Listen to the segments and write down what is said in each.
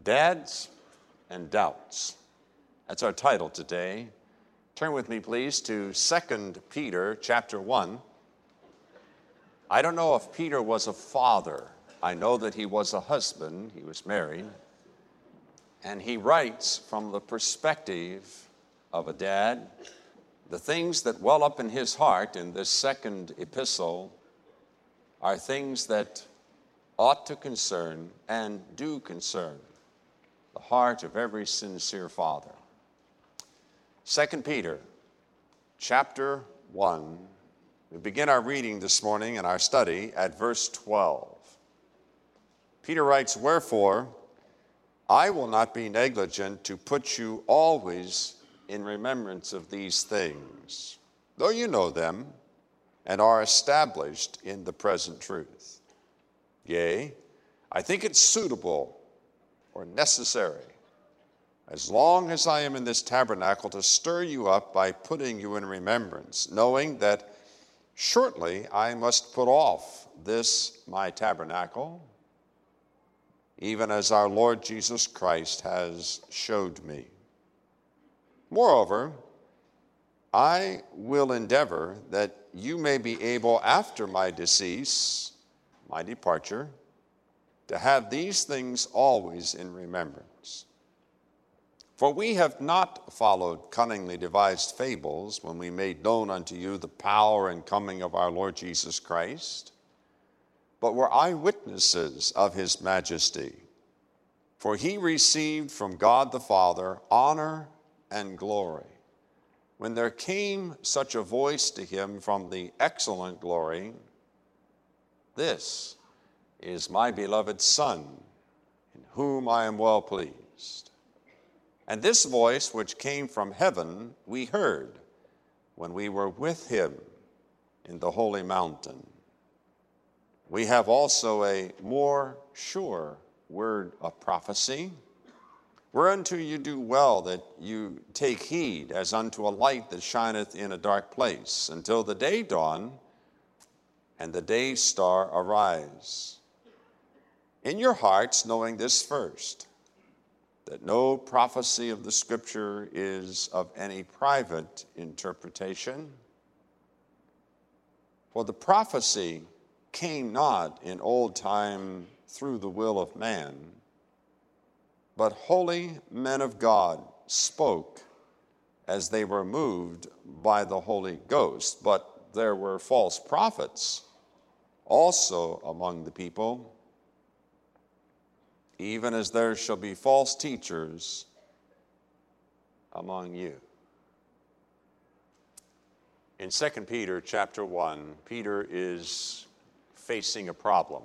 Dads and Doubts. That's our title today. Turn with me, please, to 2 Peter chapter 1. I don't know if Peter was a father. I know that he was a husband. He was married. And he writes from the perspective of a dad. The things that well up in his heart in this second epistle are things that ought to concern and do concern the heart of every sincere father. 2 Peter chapter 1. We begin our reading this morning in our study at verse 12. Peter writes, "Wherefore, I will not be negligent to put you always in remembrance of these things, though you know them and are established in the present truth. Yea, I think it suitable or necessary, as long as I am in this tabernacle, to stir you up by putting you in remembrance, knowing that shortly I must put off this my tabernacle, even as our Lord Jesus Christ has showed me. Moreover, I will endeavor that you may be able after my decease, my departure, to have these things always in remembrance. For we have not followed cunningly devised fables when we made known unto you the power and coming of our Lord Jesus Christ, but were eyewitnesses of his majesty. For he received from God the Father honor and glory, when there came such a voice to him from the excellent glory, This is my beloved Son, in whom I am well pleased. And this voice which came from heaven we heard when we were with him in the holy mountain. We have also a more sure word of prophecy, whereunto you do well that you take heed as unto a light that shineth in a dark place, until the day dawn and the day star arise. In your hearts, knowing this first, that no prophecy of the Scripture is of any private interpretation. For the prophecy came not in old time through the will of man, but holy men of God spoke as they were moved by the Holy Ghost. But there were false prophets also among the people, even as there shall be false teachers among you." In 2 Peter chapter 1, Peter is facing a problem.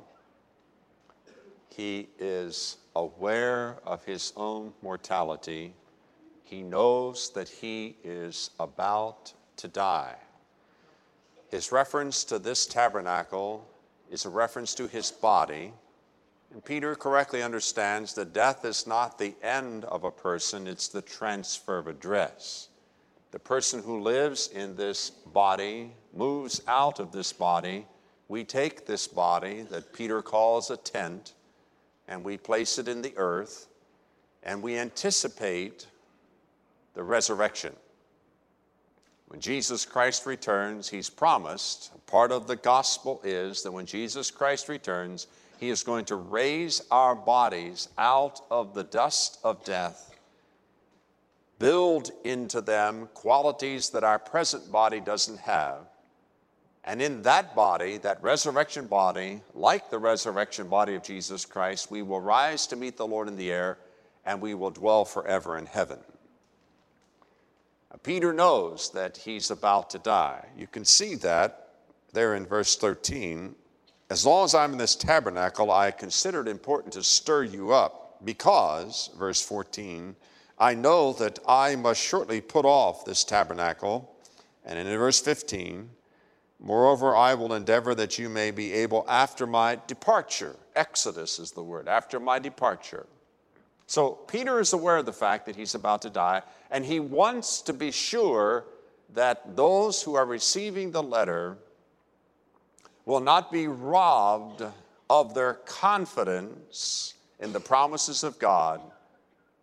He is aware of his own mortality. He knows that he is about to die. His reference to this tabernacle is a reference to his body. And Peter correctly understands that death is not the end of a person, it's the transfer of address. The person who lives in this body moves out of this body. We take this body that Peter calls a tent, and we place it in the earth, and we anticipate the resurrection. When Jesus Christ returns, he's promised, part of the gospel is that when Jesus Christ returns, he is going to raise our bodies out of the dust of death, build into them qualities that our present body doesn't have, and in that body, that resurrection body, like the resurrection body of Jesus Christ, we will rise to meet the Lord in the air, and we will dwell forever in heaven. Now, Peter knows that he's about to die. You can see that there in verse 13. As long as I'm in this tabernacle, I consider it important to stir you up because, verse 14, I know that I must shortly put off this tabernacle. And in verse 15, moreover, I will endeavor that you may be able after my departure. Exodus is the word, after my departure. So Peter is aware of the fact that he's about to die, and he wants to be sure that those who are receiving the letter will not be robbed of their confidence in the promises of God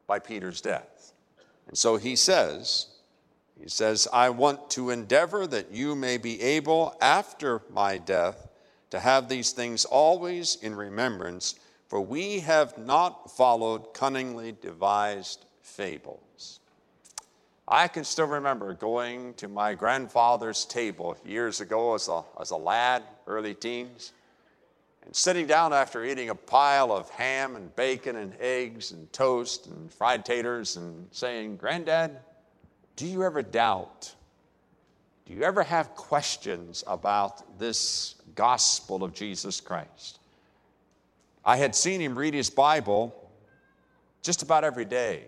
by Peter's death. And so he says, I want to endeavor that you may be able after my death to have these things always in remembrance, for we have not followed cunningly devised fables. I can still remember going to my grandfather's table years ago as a lad, early teens, and sitting down after eating a pile of ham and bacon and eggs and toast and fried taters and saying, "Granddad, do you ever doubt? Do you ever have questions about this gospel of Jesus Christ?" I had seen him read his Bible just about every day.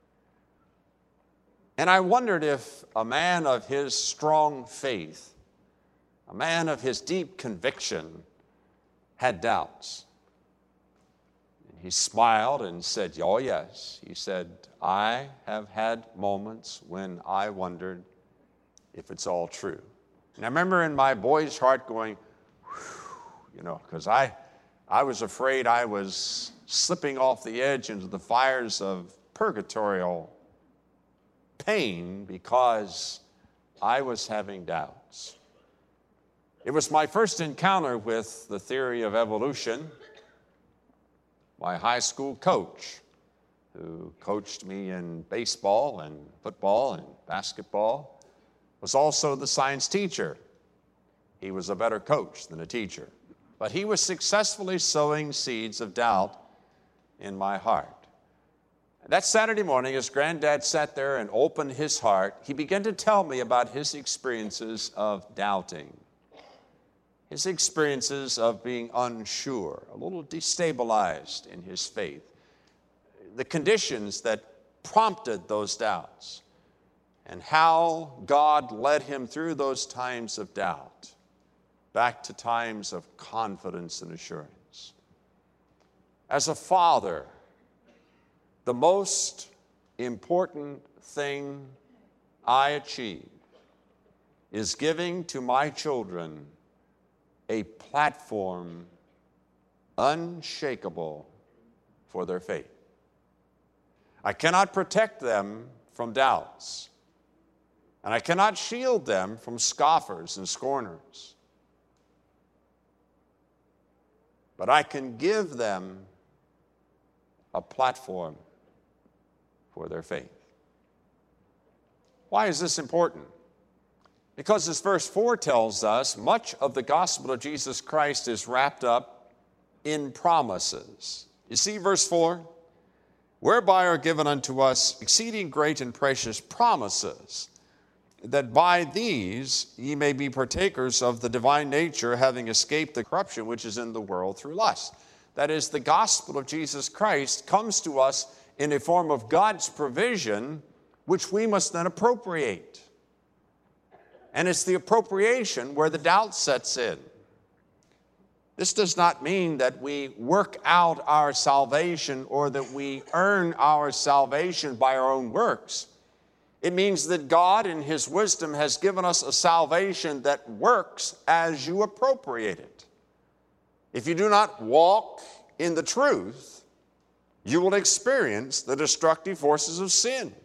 And I wondered if a man of his strong faith, a man of his deep conviction, had doubts. And he smiled and said, "Oh, yes." He said, "I have had moments when I wondered if it's all true." And I remember in my boy's heart going, because I was afraid I was slipping off the edge into the fires of purgatorial pain because I was having doubts. It was my first encounter with the theory of evolution. My high school coach, who coached me in baseball and football and basketball, was also the science teacher. He was a better coach than a teacher. But he was successfully sowing seeds of doubt in my heart. That Saturday morning, as Granddad sat there and opened his heart, he began to tell me about his experiences of doubting, his experiences of being unsure, a little destabilized in his faith, the conditions that prompted those doubts, and how God led him through those times of doubt back to times of confidence and assurance. As a father, the most important thing I achieve is giving to my children a platform unshakable for their faith. I cannot protect them from doubts, and I cannot shield them from scoffers and scorners. But I can give them a platform for their faith. Why is this important? Because as verse 4 tells us, much of the gospel of Jesus Christ is wrapped up in promises. You see verse 4? "Whereby are given unto us exceeding great and precious promises, that by these ye may be partakers of the divine nature, having escaped the corruption which is in the world through lust." That is, the gospel of Jesus Christ comes to us in a form of God's provision, which we must then appropriate. And it's the appropriation where the doubt sets in. This does not mean that we work out our salvation or that we earn our salvation by our own works. It means that God in His wisdom has given us a salvation that works as you appropriate it. If you do not walk in the truth, you will experience the destructive forces of sin.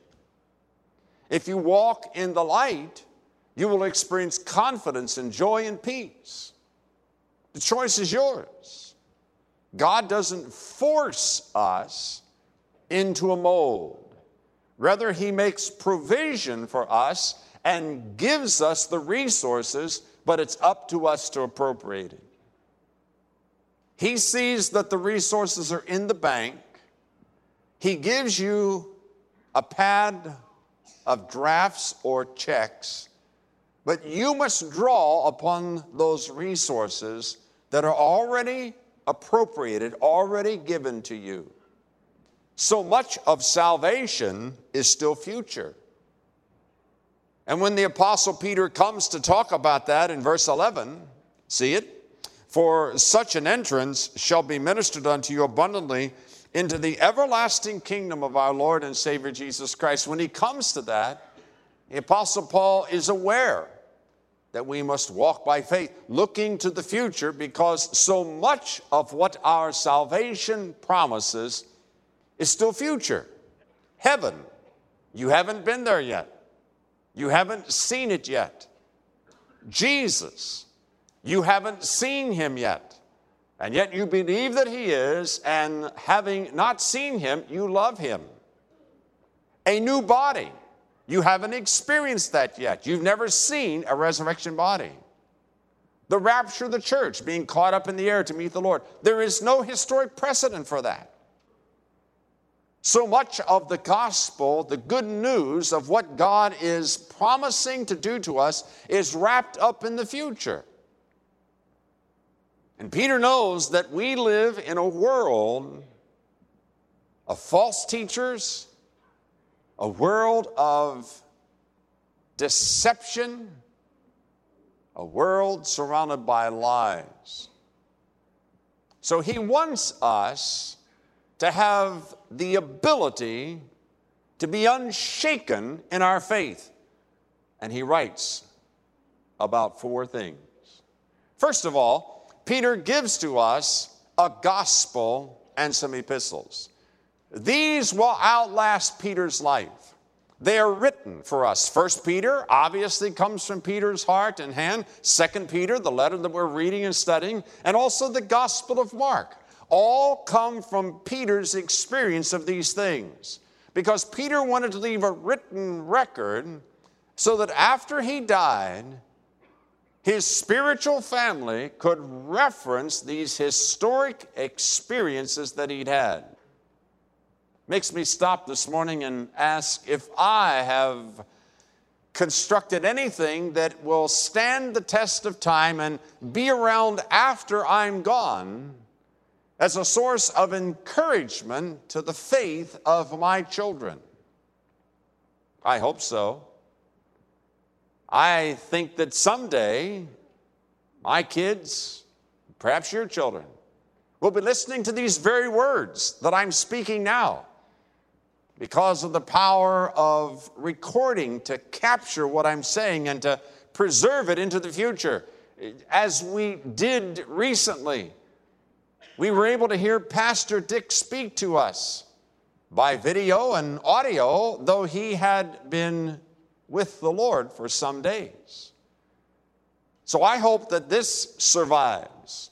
If you walk in the light, you will experience confidence and joy and peace. The choice is yours. God doesn't force us into a mold. Rather, He makes provision for us and gives us the resources, but it's up to us to appropriate it. He sees that the resources are in the bank. He gives you a pad of drafts or checks, but you must draw upon those resources that are already appropriated, already given to you. So much of salvation is still future. And when the Apostle Peter comes to talk about that in verse 11, see it? "For such an entrance shall be ministered unto you abundantly into the everlasting kingdom of our Lord and Savior Jesus Christ." When he comes to that, the Apostle Paul is aware that we must walk by faith, looking to the future, because so much of what our salvation promises is still future. Heaven, you haven't been there yet. You haven't seen it yet. Jesus, you haven't seen him yet. And yet you believe that he is, and having not seen him, you love him. A new body, you haven't experienced that yet. You've never seen a resurrection body. The rapture of the church, being caught up in the air to meet the Lord. There is no historic precedent for that. So much of the gospel, the good news of what God is promising to do to us, is wrapped up in the future. And Peter knows that we live in a world of false teachers, a world of deception, a world surrounded by lies. So he wants us to have the ability to be unshaken in our faith. And he writes about 4 things. First of all, Peter gives to us a gospel and some epistles. These will outlast Peter's life. They are written for us. 1 Peter obviously comes from Peter's heart and hand. 2 Peter, the letter that we're reading and studying, and also the Gospel of Mark, all come from Peter's experience of these things. Because Peter wanted to leave a written record so that after he died, his spiritual family could reference these historic experiences that he'd had. Makes me stop this morning and ask if I have constructed anything that will stand the test of time and be around after I'm gone as a source of encouragement to the faith of my children. I hope so. I think that someday my kids, perhaps your children, will be listening to these very words that I'm speaking now, because of the power of recording to capture what I'm saying and to preserve it into the future. As we did recently, we were able to hear Pastor Dick speak to us by video and audio, though he had been with the Lord for some days. So I hope that this survives.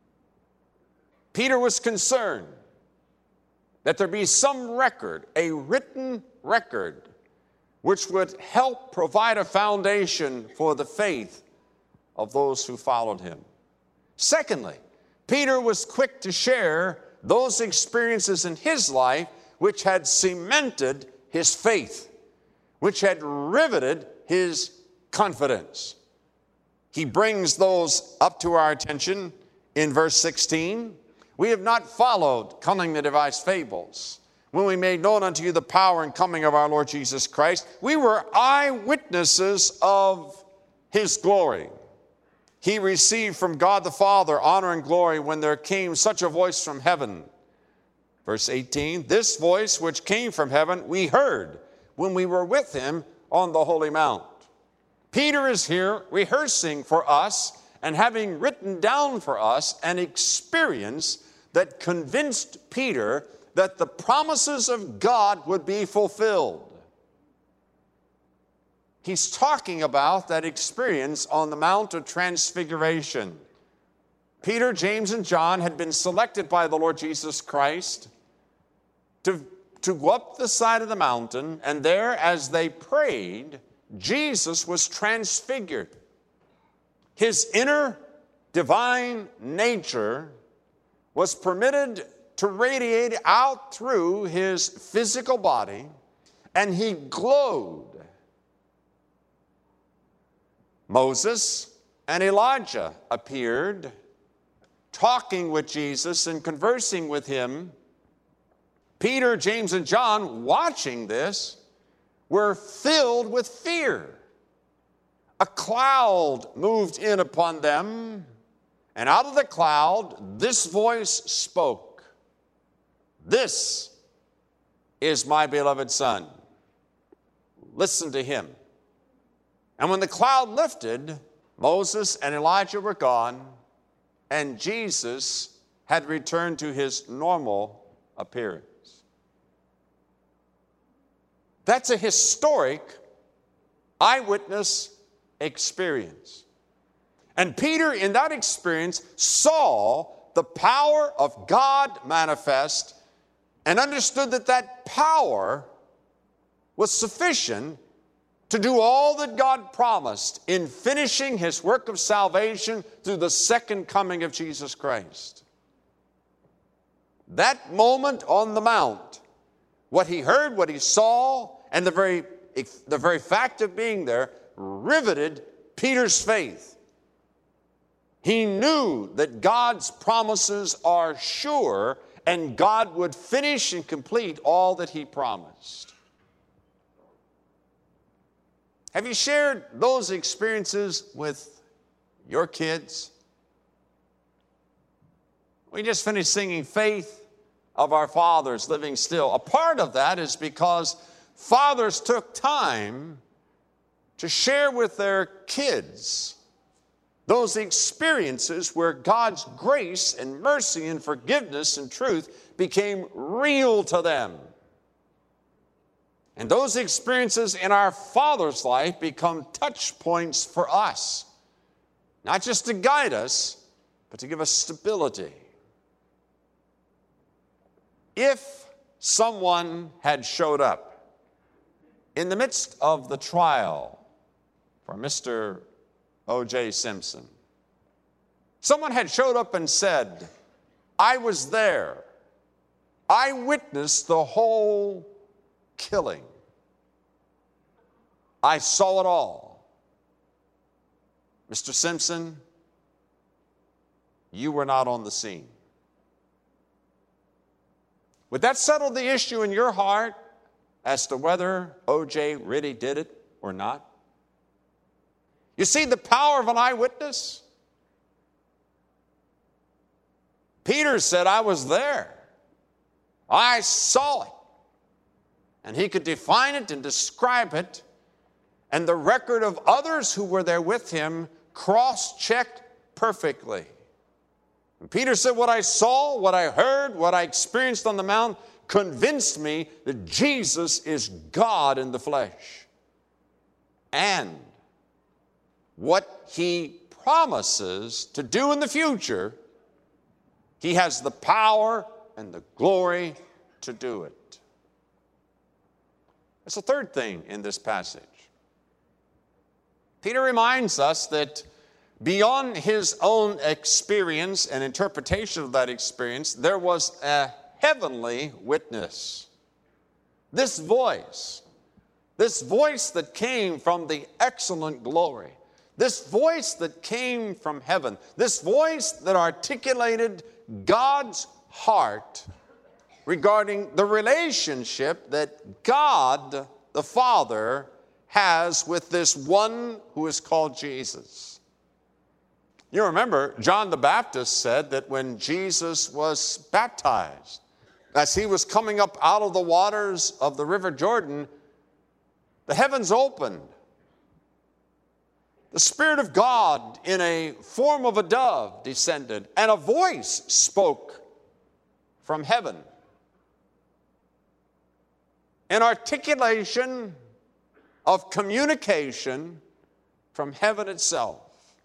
Peter was concerned that there be some record, a written record, which would help provide a foundation for the faith of those who followed him. Secondly, Peter was quick to share those experiences in his life which had cemented his faith, which had riveted his confidence. He brings those up to our attention in verse 16. We have not followed cunningly devised fables, when we made known unto you the power and coming of our Lord Jesus Christ. We were eyewitnesses of his glory. He received from God the Father honor and glory when there came such a voice from heaven. Verse 18, this voice which came from heaven we heard when we were with him on the Holy Mount. Peter is here rehearsing for us and having written down for us an experience that convinced Peter that the promises of God would be fulfilled. He's talking about that experience on the Mount of Transfiguration. Peter, James, and John had been selected by the Lord Jesus Christ to go up the side of the mountain, and there, as they prayed, Jesus was transfigured. His inner divine nature was permitted to radiate out through his physical body, and he glowed. Moses and Elijah appeared, talking with Jesus and conversing with him. Peter, James, and John, watching this, were filled with fear. A cloud moved in upon them, and out of the cloud, this voice spoke. This is my beloved Son. Listen to him. And when the cloud lifted, Moses and Elijah were gone, and Jesus had returned to his normal appearance. That's a historic eyewitness experience. And Peter, in that experience, saw the power of God manifest and understood that that power was sufficient to do all that God promised in finishing his work of salvation through the second coming of Jesus Christ. That moment on the Mount, what he heard, what he saw, and the very fact of being there riveted Peter's faith. He knew that God's promises are sure and God would finish and complete all that he promised. Have you shared those experiences with your kids? We just finished singing Faith of Our Fathers Living Still. A part of that is because fathers took time to share with their kids those experiences where God's grace and mercy and forgiveness and truth became real to them. And those experiences in our Father's life become touch points for us, not just to guide us, but to give us stability. If someone had showed up in the midst of the trial for Mr. O.J. Simpson, someone had showed up and said, I was there. I witnessed the whole killing. I saw it all. Mr. Simpson, you were not on the scene. Would that settle the issue in your heart as to whether O.J. really did it or not? You see the power of an eyewitness? Peter said, I was there. I saw it. And he could define it and describe it. And the record of others who were there with him cross-checked perfectly. And Peter said, what I saw, what I heard, what I experienced on the Mount convinced me that Jesus is God in the flesh. And what he promises to do in the future, he has the power and the glory to do it. There's a third thing in this passage. Peter reminds us that beyond his own experience and interpretation of that experience, there was a heavenly witness. This voice that came from the excellent glory, this voice that came from heaven, this voice that articulated God's heart regarding the relationship that God the Father has with this one who is called Jesus. You remember, John the Baptist said that when Jesus was baptized, as he was coming up out of the waters of the River Jordan, the heavens opened. The Spirit of God in a form of a dove descended, and a voice spoke from heaven. An articulation of communication from heaven itself.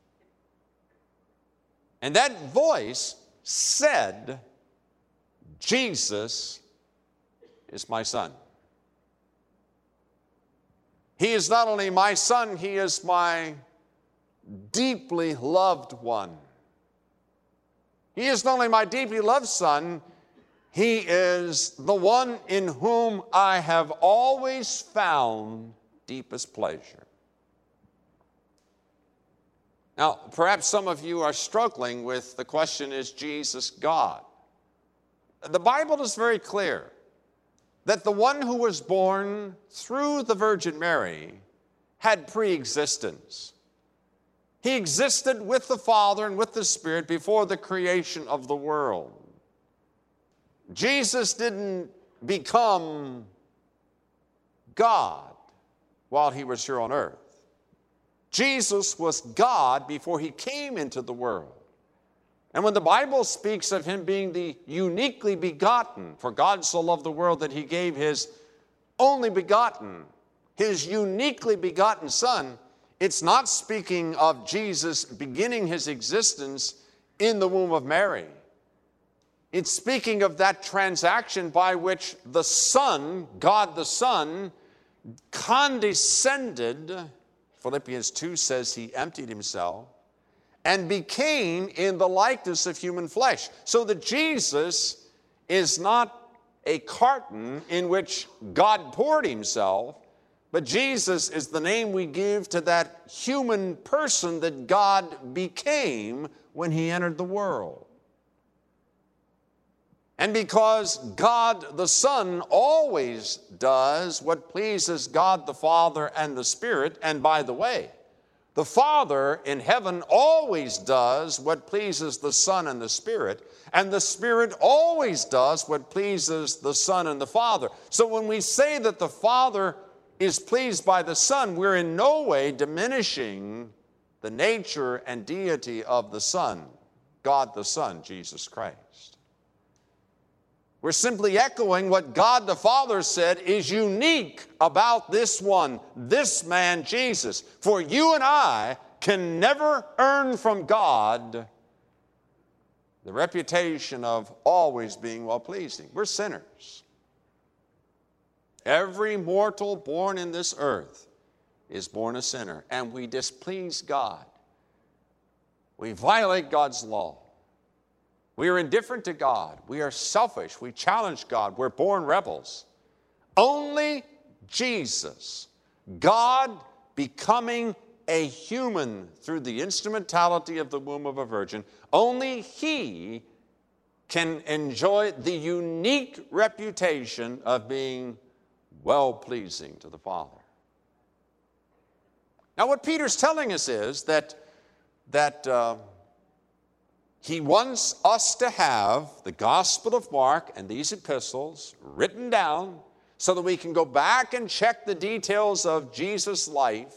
And that voice said, Jesus is my son. He is not only my son, he is my deeply loved one. He is not only my deeply loved son, he is the one in whom I have always found deepest pleasure. Now, perhaps some of you are struggling with the question, is Jesus God? The Bible is very clear that the one who was born through the Virgin Mary had pre-existence. He existed with the Father and with the Spirit before the creation of the world. Jesus didn't become God while he was here on earth. Jesus was God before he came into the world. And when the Bible speaks of him being the uniquely begotten, for God so loved the world that he gave his only begotten, his uniquely begotten Son, it's not speaking of Jesus beginning his existence in the womb of Mary. It's speaking of that transaction by which the Son, God the Son, condescended. Philippians 2 says he emptied himself and became in the likeness of human flesh. So that Jesus is not a carton in which God poured himself, but Jesus is the name we give to that human person that God became when he entered the world. And because God the Son always does what pleases God the Father and the Spirit, and by the way, the Father in heaven always does what pleases the Son and the Spirit, and the Spirit always does what pleases the Son and the Father. So when we say that the Father is pleased by the Son, we're in no way diminishing the nature and deity of the Son, God the Son, Jesus Christ. We're simply echoing what God the Father said is unique about this one, this man, Jesus. For you and I can never earn from God the reputation of always being well-pleasing. We're sinners. Every mortal born in this earth is born a sinner, and we displease God. We violate God's law. We are indifferent to God. We are selfish. We challenge God. We're born rebels. Only Jesus, God becoming a human through the instrumentality of the womb of a virgin, only he can enjoy the unique reputation of being well-pleasing to the Father. Now, what Peter's telling us is that he wants us to have the Gospel of Mark and these epistles written down so that we can go back and check the details of Jesus' life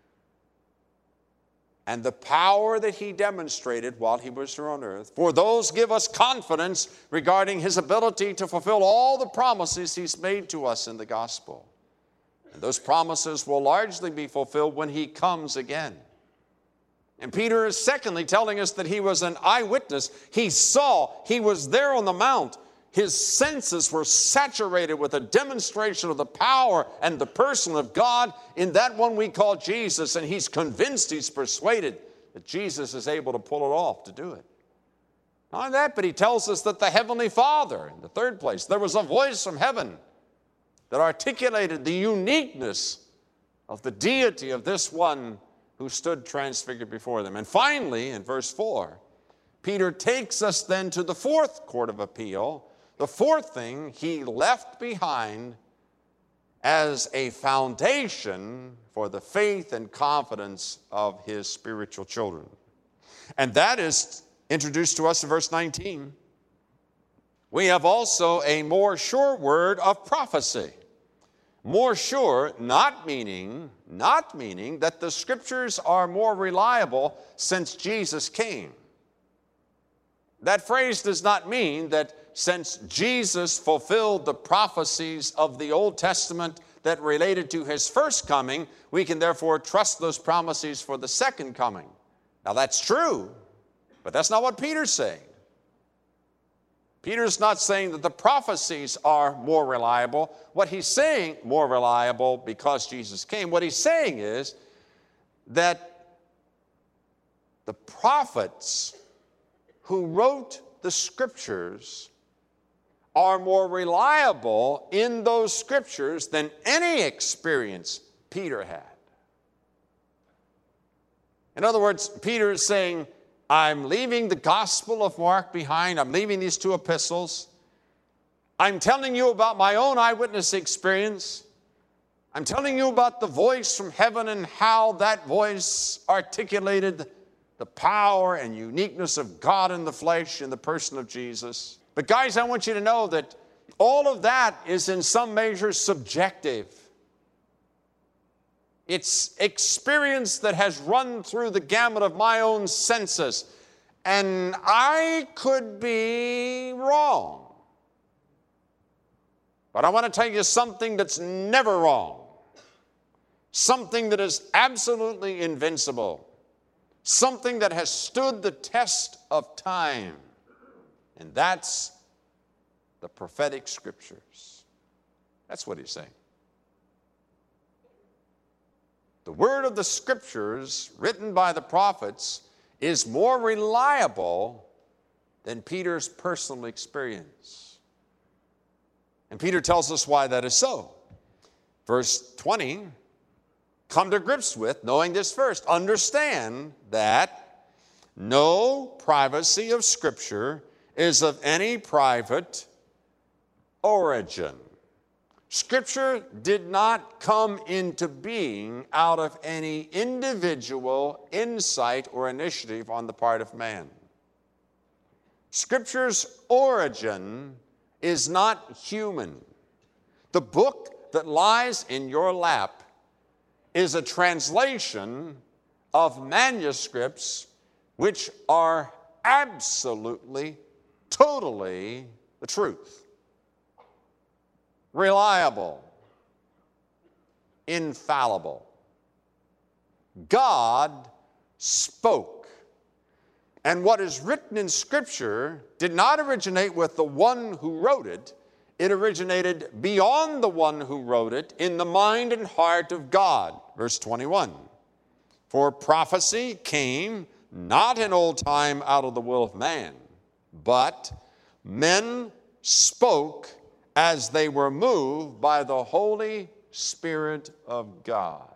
and the power that he demonstrated while he was here on earth. For those give us confidence regarding his ability to fulfill all the promises he's made to us in the gospel. And those promises will largely be fulfilled when he comes again. And Peter is secondly telling us that he was an eyewitness. He saw, he was there on the mount. His senses were saturated with a demonstration of the power and the person of God in that one we call Jesus. And he's convinced, he's persuaded that Jesus is able to pull it off, to do it. Not only that, but he tells us that the Heavenly Father, in the third place, there was a voice from heaven that articulated the uniqueness of the deity of this one who stood transfigured before them. And finally, in verse 4, Peter takes us then to the fourth court of appeal, the fourth thing he left behind as a foundation for the faith and confidence of his spiritual children. And that is introduced to us in verse 19. We have also a more sure word of prophecy. More sure, not meaning that the Scriptures are more reliable since Jesus came. That phrase does not mean that since Jesus fulfilled the prophecies of the Old Testament that related to his first coming, we can therefore trust those promises for the second coming. Now that's true, but that's not what Peter's saying. Peter's not saying that the prophecies are more reliable. What he's saying, more reliable because Jesus came, what he's saying is that the prophets who wrote the Scriptures are more reliable in those Scriptures than any experience Peter had. In other words, Peter is saying, I'm leaving the Gospel of Mark behind. I'm leaving these two epistles. I'm telling you about my own eyewitness experience. I'm telling you about the voice from heaven and how that voice articulated the power and uniqueness of God in the flesh in the person of Jesus. But guys, I want you to know that all of that is in some measure subjective. It's experience that has run through the gamut of my own senses. And I could be wrong. But I want to tell you something that's never wrong. Something that is absolutely invincible. Something that has stood the test of time. And that's the prophetic scriptures. That's what he's saying. The word of the scriptures written by the prophets is more reliable than Peter's personal experience. And Peter tells us why that is so. Verse 20, come to grips with, knowing this first, understand that no privacy of Scripture is of any private origin. Scripture did not come into being out of any individual insight or initiative on the part of man. Scripture's origin is not human. The book that lies in your lap is a translation of manuscripts which are absolutely, totally the truth. Reliable, infallible. God spoke. And what is written in Scripture did not originate with the one who wrote it. It originated beyond the one who wrote it in the mind and heart of God. Verse 21. For prophecy came not in old time out of the will of man, but men spoke as they were moved by the Holy Spirit of God.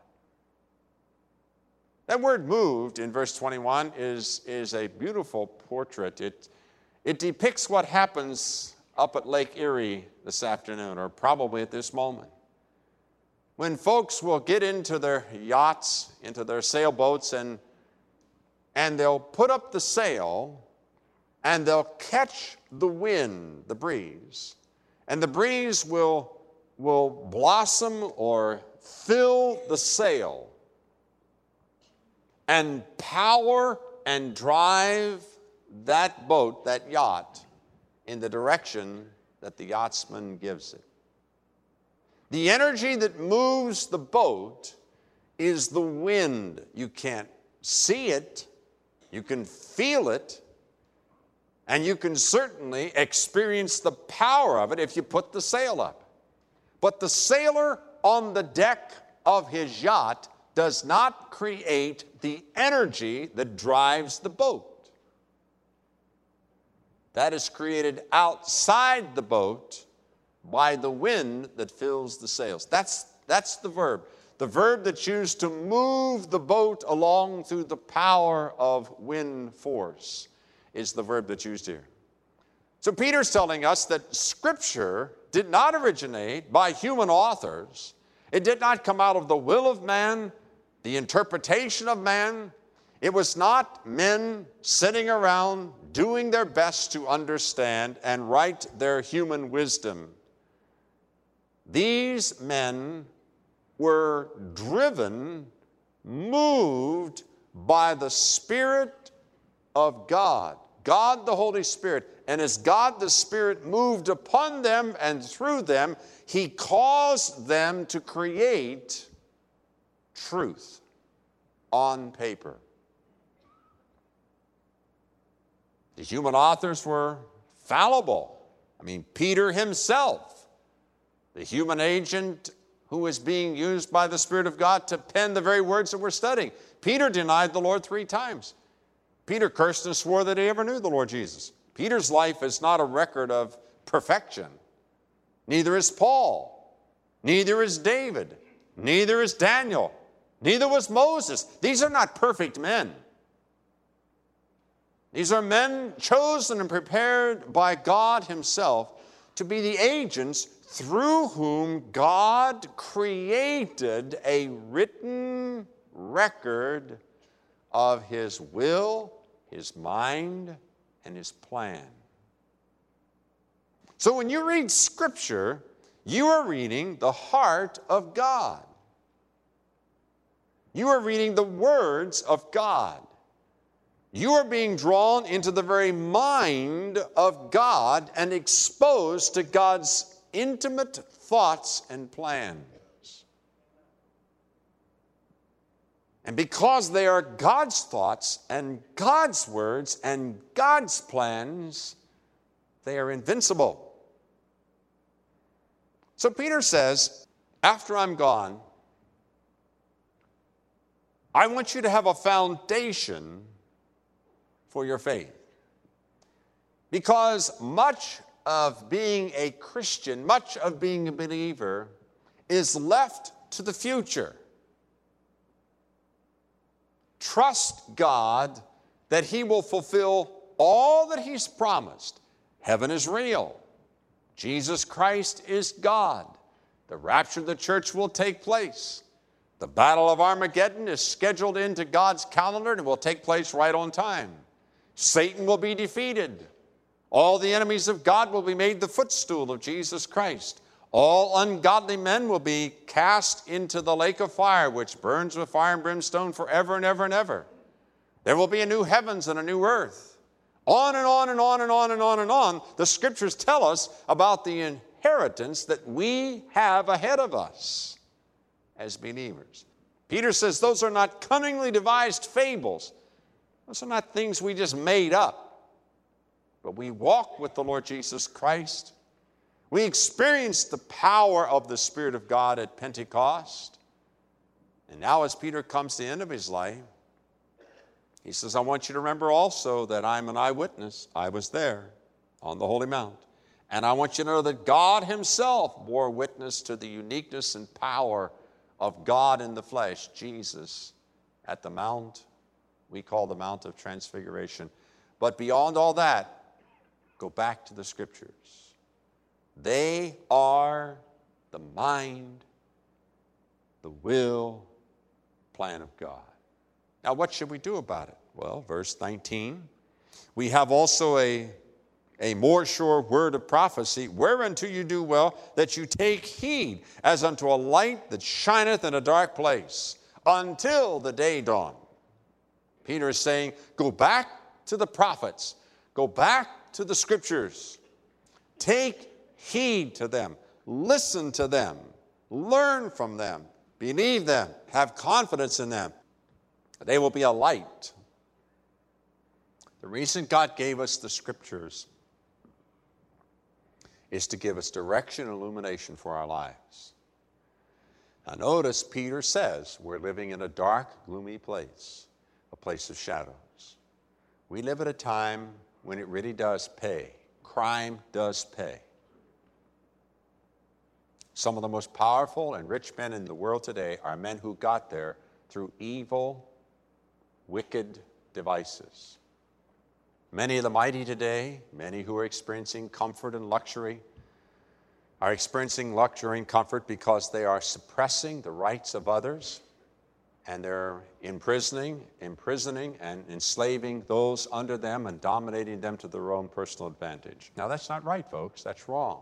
That word moved in verse 21 is a beautiful portrait. It depicts what happens up at Lake Erie this afternoon, or probably at this moment, when folks will get into their yachts, into their sailboats, and they'll put up the sail, and they'll catch the wind, the breeze, and the breeze will blossom or fill the sail and power and drive that boat, that yacht, in the direction that the yachtsman gives it. The energy that moves the boat is the wind. You can't see it, you can feel it, and you can certainly experience the power of it if you put the sail up. But the sailor on the deck of his yacht does not create the energy that drives the boat. That is created outside the boat by the wind that fills the sails. That's the verb. The verb that's used to move the boat along through the power of wind force is the verb that's used here. So Peter's telling us that Scripture did not originate by human authors. It did not come out of the will of man, the interpretation of man. It was not men sitting around doing their best to understand and write their human wisdom. These men were driven, moved by the Spirit of God, God the Holy Spirit. And as God the Spirit moved upon them and through them, He caused them to create truth on paper. The human authors were fallible. I mean, Peter himself, the human agent who is being used by the Spirit of God to pen the very words that we're studying. Peter denied the Lord 3 times. Peter cursed and swore that he ever knew the Lord Jesus. Peter's life is not a record of perfection. Neither is Paul. Neither is David. Neither is Daniel. Neither was Moses. These are not perfect men. These are men chosen and prepared by God Himself to be the agents through whom God created a written record of His will, His mind, and His plan. So when you read Scripture, you are reading the heart of God. You are reading the words of God. You are being drawn into the very mind of God and exposed to God's intimate thoughts and plans. And because they are God's thoughts and God's words and God's plans, they are invincible. So Peter says, after I'm gone, I want you to have a foundation for your faith. Because much of being a Christian, much of being a believer, is left to the future. Trust God that He will fulfill all that He's promised. Heaven is real. Jesus Christ is God. The rapture of the church will take place. The battle of Armageddon is scheduled into God's calendar and will take place right on time. Satan will be defeated. All the enemies of God will be made the footstool of Jesus Christ. All ungodly men will be cast into the lake of fire, which burns with fire and brimstone forever and ever and ever. There will be a new heavens and a new earth. On and on and on and on and on and on, the Scriptures tell us about the inheritance that we have ahead of us as believers. Peter says those are not cunningly devised fables. Those are not things we just made up. But we walk with the Lord Jesus Christ. We experienced the power of the Spirit of God at Pentecost. And now as Peter comes to the end of his life, he says, I want you to remember also that I'm an eyewitness. I was there on the Holy Mount. And I want you to know that God Himself bore witness to the uniqueness and power of God in the flesh, Jesus, at the mount we call the Mount of Transfiguration. But beyond all that, go back to the Scriptures. They are the mind, the will, plan of God. Now, what should we do about it? Well, verse 19, we have also a more sure word of prophecy, whereunto you do well that you take heed as unto a light that shineth in a dark place until the day dawn. Peter is saying, go back to the prophets. Go back to the Scriptures. Take heed to them. Listen to them. Learn from them. Believe them. Have confidence in them. They will be a light. The reason God gave us the Scriptures is to give us direction and illumination for our lives. Now notice Peter says we're living in a dark, gloomy place, a place of shadows. We live at a time when it really does pay. Crime does pay. Some of the most powerful and rich men in the world today are men who got there through evil, wicked devices. Many of the mighty today, many who are experiencing comfort and luxury, are experiencing luxury and comfort because they are suppressing the rights of others, and they're imprisoning and enslaving those under them and dominating them to their own personal advantage. Now, that's not right, folks. That's wrong.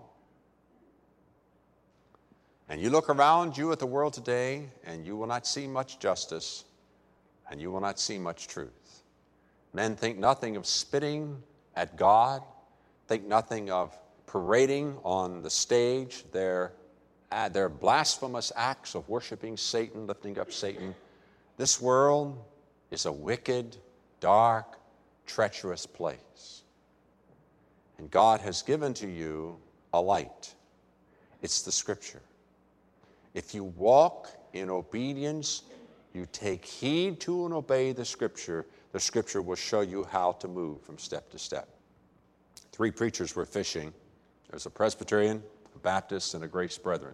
And you look around you at the world today, and you will not see much justice, and you will not see much truth. Men think nothing of spitting at God, think nothing of parading on the stage their blasphemous acts of worshiping Satan, lifting up Satan. This world is a wicked, dark, treacherous place. And God has given to you a light. It's the Scripture. If you walk in obedience, you take heed to and obey the Scripture will show you how to move from step to step. 3 preachers were fishing. There's a Presbyterian, a Baptist, and a Grace Brethren.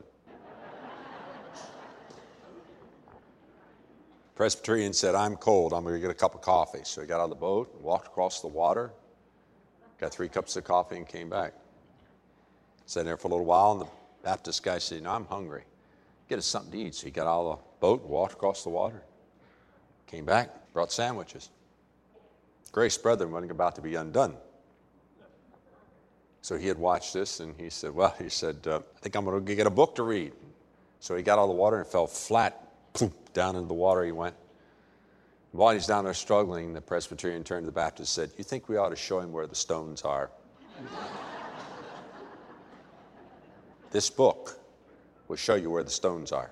Presbyterian said, I'm cold. I'm going to get a cup of coffee. So he got out of the boat, walked across the water, got 3 cups of coffee, and came back. Sat there for a little while, and the Baptist guy said, I'm hungry. Get us something to eat. So he got out of the boat, walked across the water, came back, brought sandwiches. Grace Brethren wasn't about to be undone. So he had watched this, and he said, I think I'm going to get a book to read. So he got out of the water and fell flat, poof, down into the water he went. While he's down there struggling, the Presbyterian turned to the Baptist and said, you think we ought to show him where the stones are? This book will show you where the stones are.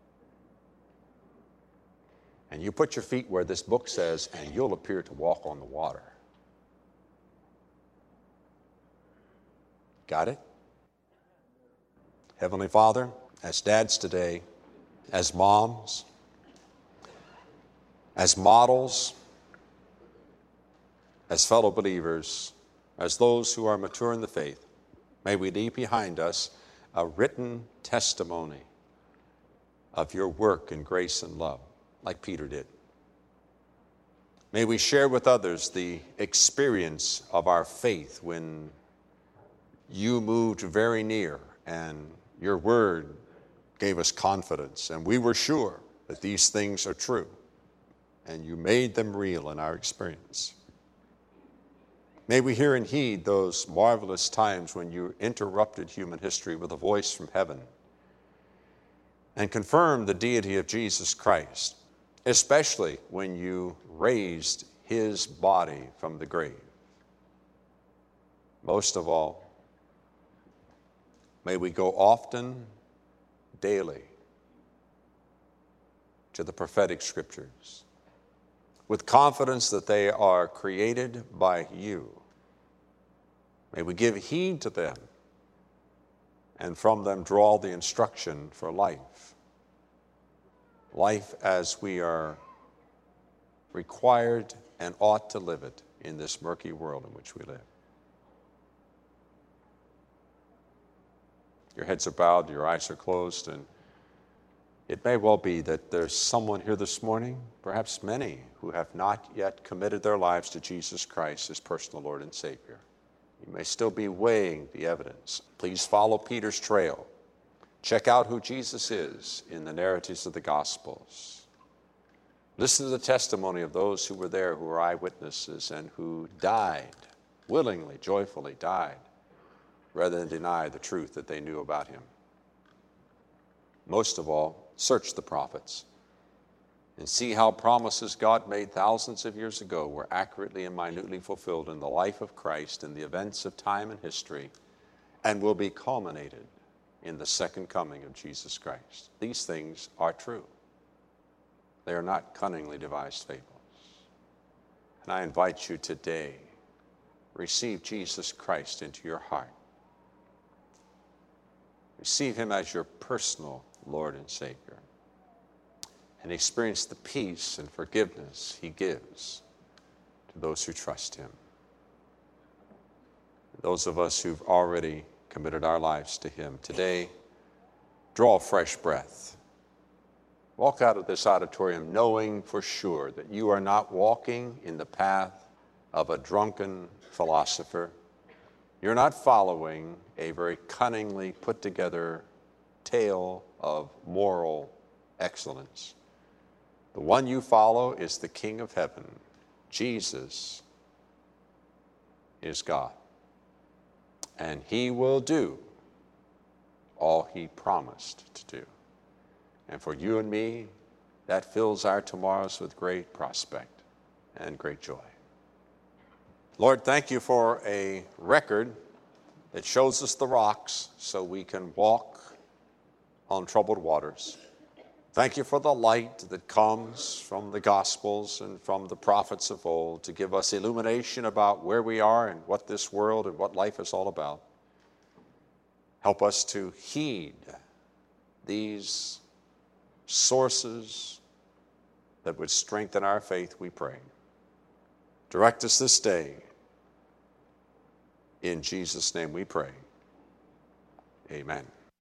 And you put your feet where this book says, and you'll appear to walk on the water. Got it? Heavenly Father, as dads today, as moms, as models, as fellow believers, as those who are mature in the faith, may we leave behind us a written testimony of your work in grace and love, like Peter did. May we share with others the experience of our faith when you moved very near and your word gave us confidence, and we were sure that these things are true, and you made them real in our experience. May we hear and heed those marvelous times when you interrupted human history with a voice from heaven and confirmed the deity of Jesus Christ, especially when you raised his body from the grave. Most of all, may we go often, daily, to the prophetic scriptures with confidence that they are created by you. May we give heed to them and from them draw the instruction for life. Life as we are required and ought to live it in this murky world in which we live. Your heads are bowed, your eyes are closed, and it may well be that there's someone here this morning, perhaps many, who have not yet committed their lives to Jesus Christ as personal Lord and Savior. You may still be weighing the evidence. Please follow Peter's trail. Check out who Jesus is in the narratives of the Gospels. Listen to the testimony of those who were there, who were eyewitnesses, and who died, willingly, joyfully died, rather than deny the truth that they knew about him. Most of all, search the prophets and see how promises God made thousands of years ago were accurately and minutely fulfilled in the life of Christ in the events of time and history, and will be culminated in the second coming of Jesus Christ. These things are true. They are not cunningly devised fables. And I invite you today, receive Jesus Christ into your heart. Receive him as your personal Lord and Savior, and experience the peace and forgiveness he gives to those who trust him. Those of us who've already committed our lives to him today, draw a fresh breath. Walk out of this auditorium knowing for sure that you are not walking in the path of a drunken philosopher. You're not following a very cunningly put together tale of moral excellence. The one you follow is the King of heaven. Jesus is God. And he will do all he promised to do. And for you and me, that fills our tomorrows with great prospect and great joy. Lord, thank you for a record that shows us the rocks so we can walk on troubled waters. Thank you for the light that comes from the Gospels and from the prophets of old to give us illumination about where we are and what this world and what life is all about. Help us to heed these sources that would strengthen our faith, we pray. Direct us this day. In Jesus' name we pray. Amen.